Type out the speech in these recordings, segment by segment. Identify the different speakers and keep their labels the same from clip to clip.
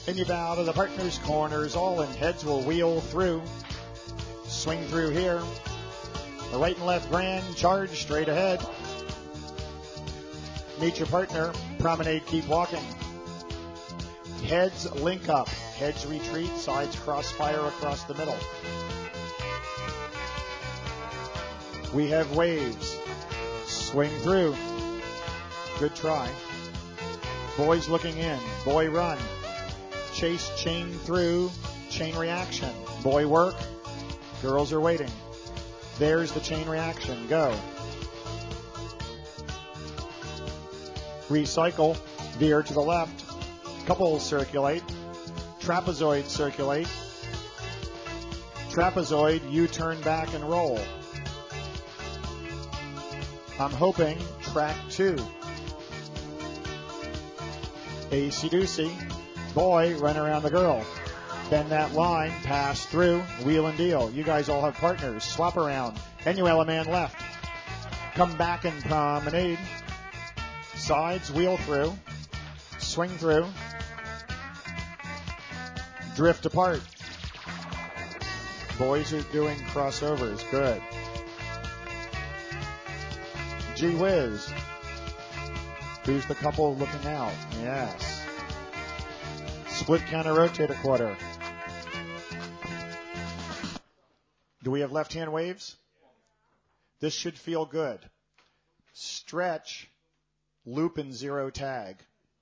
Speaker 1: And you bow to the partners, corners, all, and heads will wheel through. Swing through here. The right and left grand, charge straight ahead. Meet your partner, promenade, keep walking. Heads link up, heads retreat, sides crossfire across the middle. We have waves. Swing through. Good try. Boys looking in. Boy run. Chase chain through. Chain reaction. Boy work. Girls are waiting. There's the chain reaction. Go. Recycle. Veer to the left. Couples circulate. Trapezoid circulate. Trapezoid, you turn back and roll. I'm hoping track 2. Acey-deucey. Boy, run around the girl. Bend that line, pass through, wheel and deal. You guys all have partners. Swap around. Enuella man left. Come back and promenade. Sides, wheel through. Swing through. Drift apart. Boys are doing crossovers. Good. Gee whiz. Who's the couple looking out? Yes. Split counter rotate a quarter. Do we have left hand waves? This should feel good. Stretch, loop and zero tag.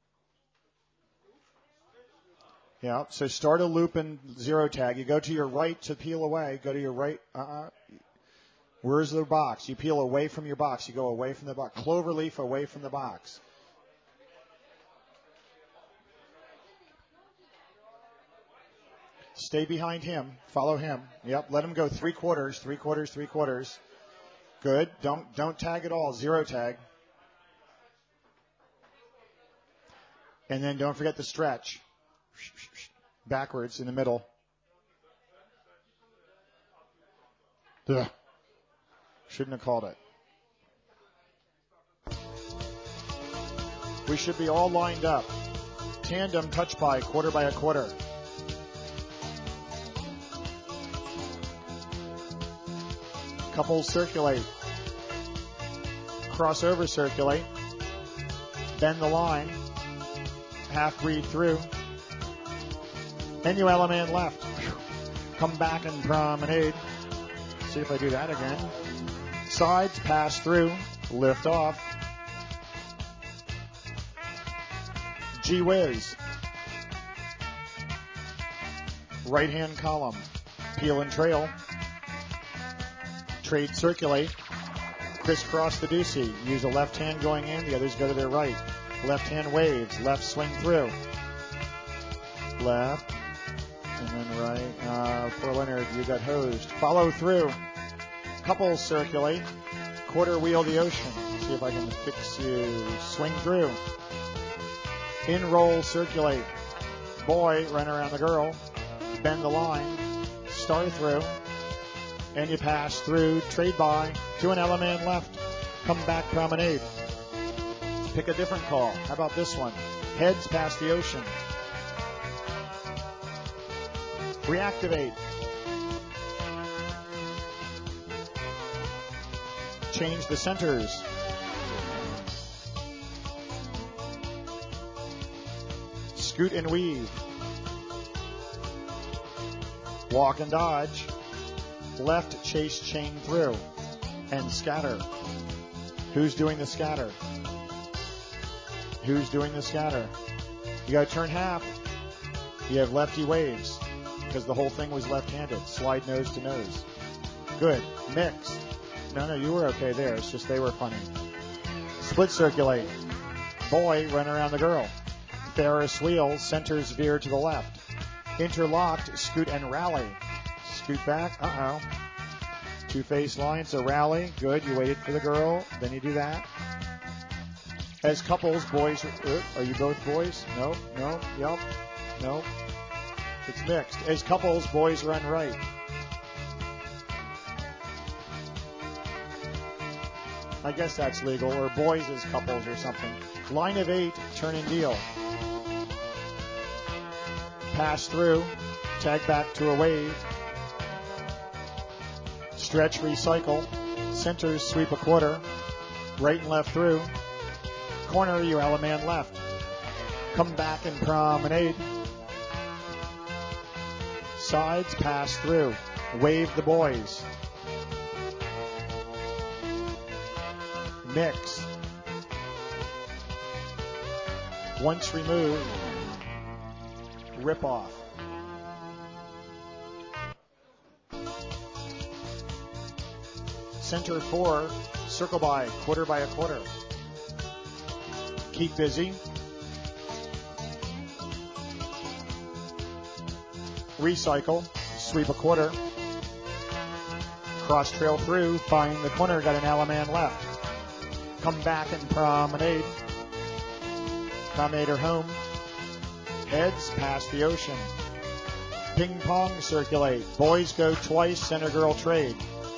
Speaker 1: Yeah, so start a loop and zero tag. You go to your right to peel away. Go to your right. Where's the box? You peel away from your box. You go away from the box. Cloverleaf away from the box. Stay behind him. Follow him. Yep, let him go 3/4, 3/4, 3/4. Good. Don't tag at all. Zero tag. And then don't forget the stretch. Backwards in the middle. Ugh. Shouldn't have called it. We should be all lined up. Tandem touch by a quarter. Couples circulate. Crossover circulate. Bend the line. Half breed through. Enuella man left. Come back and promenade. See if I do that again. Sides, pass through, lift off. Gee whiz. Right hand column. Peel and trail. Trade circulate. Crisscross the deucey. Use a left hand going in, the others go to their right. Left hand waves, left swing through. Left. And then right. Poor Leonard, you got hosed. Follow through. Couples circulate. Quarter wheel the ocean. See if I can fix you. Swing through. In roll circulate. Boy, run around the girl. Bend the line. Star through. And you pass through. Trade by. To an element left. Come back promenade. Pick a different call. How about this one? Heads past the ocean. Reactivate. Change the centers. Scoot and weave. Walk and dodge. Left chase chain through. And scatter. Who's doing the scatter? Who's doing the scatter? You got to turn half. You have lefty waves because the whole thing was left-handed. Slide nose to nose. Good. Mix. No, you were okay there. It's just they were funny. Split circulate. Boy, run around the girl. Ferris wheel, centers veer to the left. Interlocked, scoot and rally. Scoot back. Two-face line, so rally. Good. You waited for the girl. Then you do that. As couples, boys, are you both boys? No, yep, no. It's mixed. As couples, boys run right. I guess that's legal, or boys as couples or something. Line of 8, turn and deal. pass through, tag back to a wave. Stretch, recycle. Centers, sweep a quarter. Right and left through. Corner, you have a man left. Come back and promenade. Sides, pass through. Wave the boys. Mix. Once removed, rip off. Center 4, circle by a quarter. Keep busy. Recycle, sweep a quarter. Cross trail through, find the corner, got an Alaman left. Come back and promenade. Promenade her home. Heads past the ocean. Ping pong, circulate. Boys go twice, center girl trade.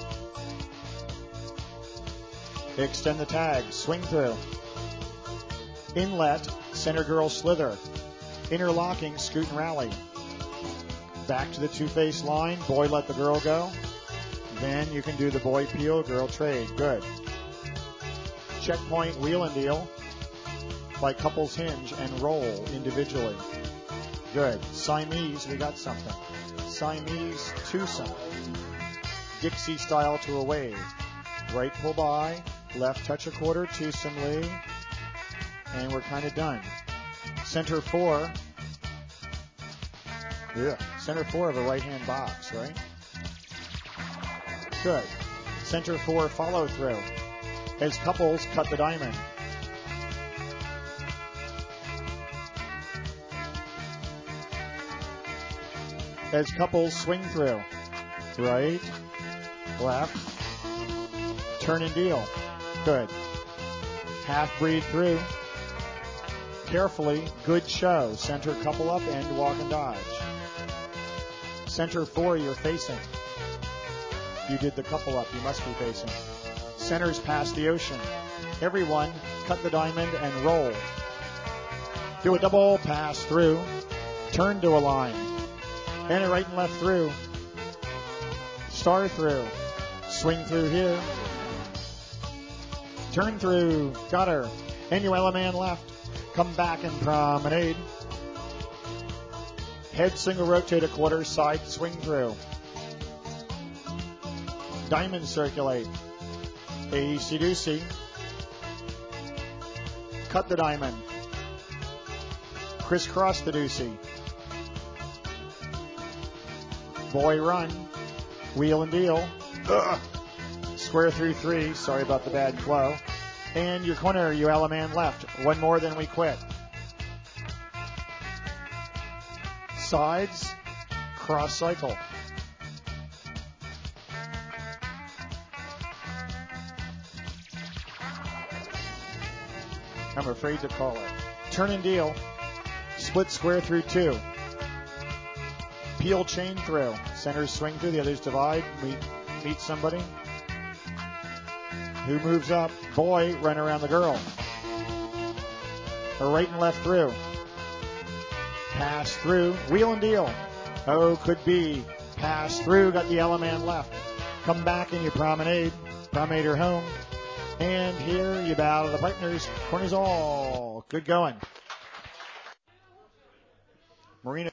Speaker 1: Extend the tag, swing through. Inlet, center girl slither. Interlocking, scoot and rally. Back to the two-face line, boy let the girl go. Then you can do the boy peel, girl trade. Good. Checkpoint, wheel and deal. By couples hinge and roll individually. Good. Siamese, we got something. Siamese twosome. Dixie style to a wave. Right pull by, left touch a quarter, twosome Lee. And we're kind of done. Center 4. Yeah. Center 4 of a right-hand box, right? Good. Center 4 follow through. As couples cut the diamond. As couples swing through. Right, left, turn and deal. Good. Half breed through. Carefully, good show. Center couple up and walk and dodge. Center 4, you're facing. You did the couple up, you must be facing. Centers past the ocean. Everyone, cut the diamond and roll. Do a double, pass through. Turn to a line. And a right and left through. Star through. Swing through here. Turn through. Got her. Enuela man left. Come back and promenade. Head single rotate a quarter, side swing through. Diamond circulate. Acey-deucey. Cut the diamond. Crisscross the deucey. Boy run. Wheel and deal. Ugh. Square through 3. Sorry about the bad flow. And your corner, you Alaman left. One more, then we quit. Sides, cross cycle. I'm afraid to call it. Turn and deal. Split square through 2. Peel chain through. Centers swing through, the others divide. Meet somebody. Who moves up? Boy, run around the girl. A right and left through. Pass through. Wheel and deal. Oh, could be. Pass through. Got the Alaman left. Come back and you promenade. Promenade her home. And here you bow to the partners. Corners all. Good going. Marina.